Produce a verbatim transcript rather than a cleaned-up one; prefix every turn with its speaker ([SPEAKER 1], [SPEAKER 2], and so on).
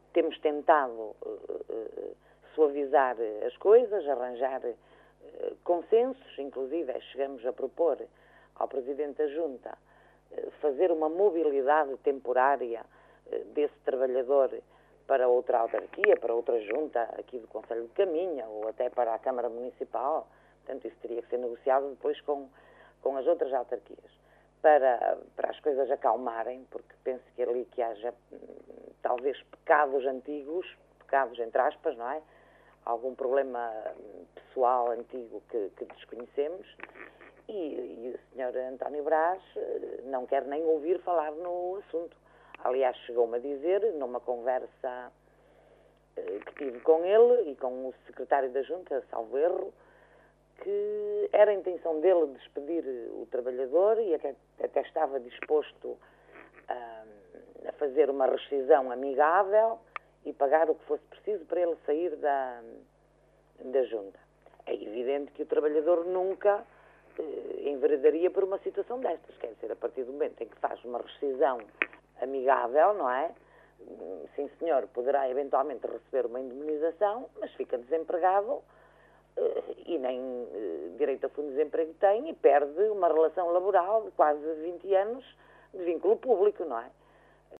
[SPEAKER 1] temos tentado uh, uh, suavizar as coisas, arranjar uh, consensos, inclusive chegamos a propor ao Presidente da Junta uh, fazer uma mobilidade temporária uh, desse trabalhador para outra autarquia, para outra junta aqui do Concelho de Caminha ou até para a Câmara Municipal. Portanto, isso teria que ser negociado depois com, com as outras autarquias, para, para as coisas acalmarem, porque penso que ali que haja talvez pecados antigos, pecados entre aspas, não é? Algum problema pessoal antigo que, que desconhecemos, e, e o senhor António Brás não quer nem ouvir falar no assunto. Aliás, chegou-me a dizer, numa conversa que tive com ele e com o secretário da Junta, salvo erro, que era a intenção dele despedir o trabalhador e até, até estava disposto a, a fazer uma rescisão amigável e pagar o que fosse preciso para ele sair da, da Junta. É evidente que o trabalhador nunca eh, enveredaria por uma situação destas, quer dizer, a partir do momento em que faz uma rescisão amigável, não é? Sim, senhor, poderá eventualmente receber uma indemnização, mas fica desempregado e nem direito a fundo de desemprego tem e perde uma relação laboral de quase vinte anos de vínculo público, não é?